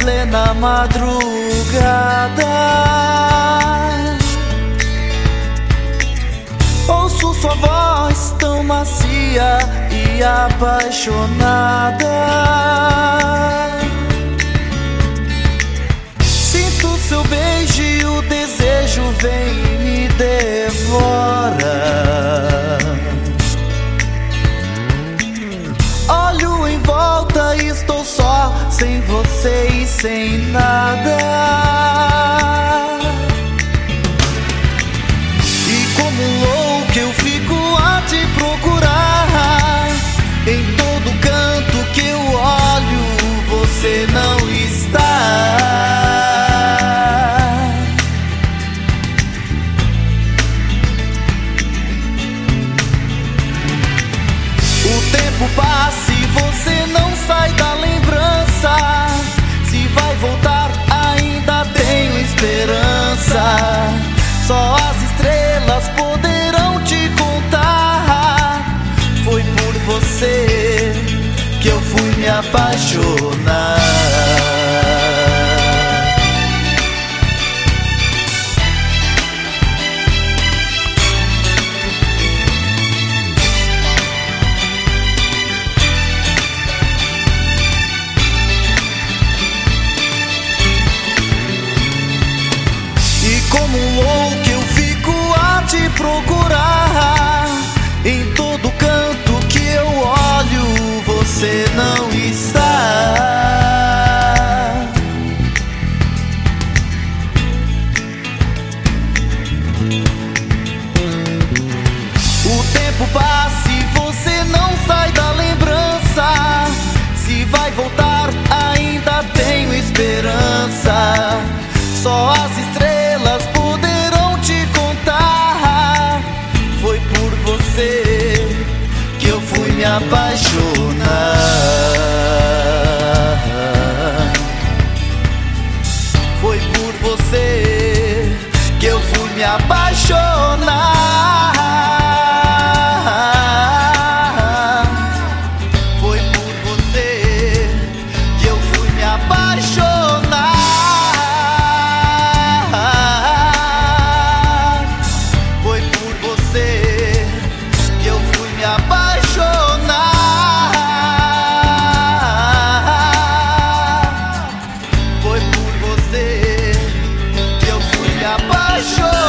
plena madrugada. Ouço sua voz tão macia e apaixonada. Sinto seu beijo e o desejo vem e me devora. Olho em volta e estou só, sem você e sem nada. E como louco eu fico a te procurar. Em todo canto que eu olho, você não está. O tempo passa e você não sai da lembrança. Se vai voltar, ainda tenho esperança. Só as estrelas poderão te contar. Foi por você que eu fui me apaixonar. Como um louco eu fico a te procurar. Em todo canto que eu olho, você não está. O tempo passa e você não sai da lembrança. Se vai voltar, ainda tenho esperança. Só as estrelas poderão te contar. Foi por você que eu fui me apaixonar. Foi por você que eu fui me apaixonar. Foi por você que eu fui me apaixonar. Foi por você que eu fui me apaixonar.